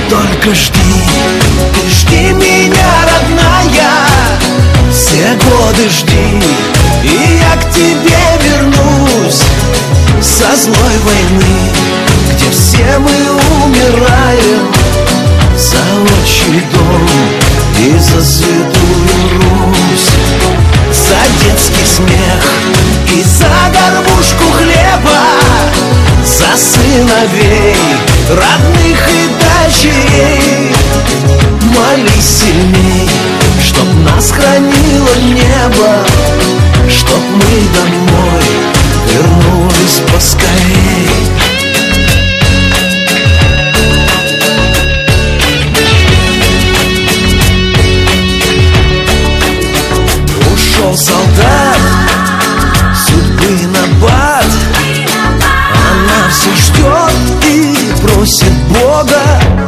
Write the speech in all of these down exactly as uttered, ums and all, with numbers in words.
только жди, ты жди меня, родная, все годы жди, и я к тебе вернусь со злой войны, где все мы умираем за отчий дом и за святую Русь, за детский смех и за горбушку хлеба, за сыновей, родных и дочерей. Молись сильней, чтоб нас хранило небо, чтоб мы домой вернулись поскорей. Ушел солдат, судьбы набат, она все ждет и просит Бога.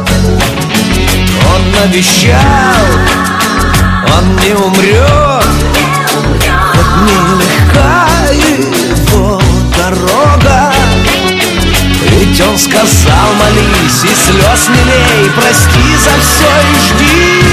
Он обещал, он не умрет, хоть нелегка его дорога. Ведь он сказал: молись и слез не лей, прости за все и жди.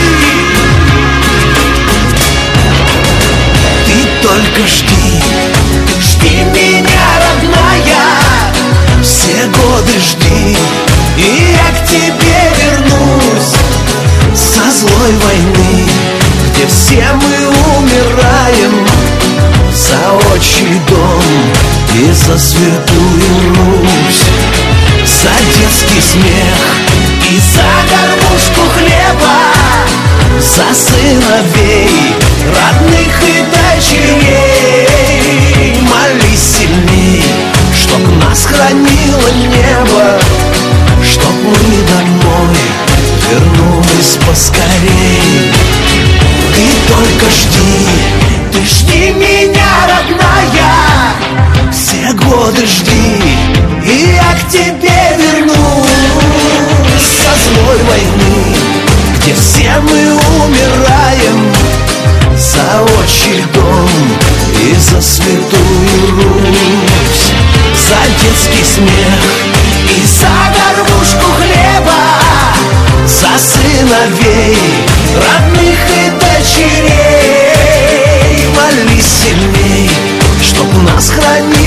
Ты только жди, жди меня, родная, все годы жди, и я к тебе вернусь со злой войны, где все мы умираем за отчий дом и за святую Русь, за детский смех и за горбушку хлеба, за сыновей, родных и дочерей. Молись сильней, чтоб нас хранило небо, чтоб мы домой вернулись поскорей. Ты только жди, ты жди меня, родная, все годы жди, и я к тебе вернусь со злой войны, где все мы умираем за отчий дом и за святую Русь, за детский смех и за горбушку хлеба, за сыновей, родных и дочерей. Молись сильней, чтоб нас хранили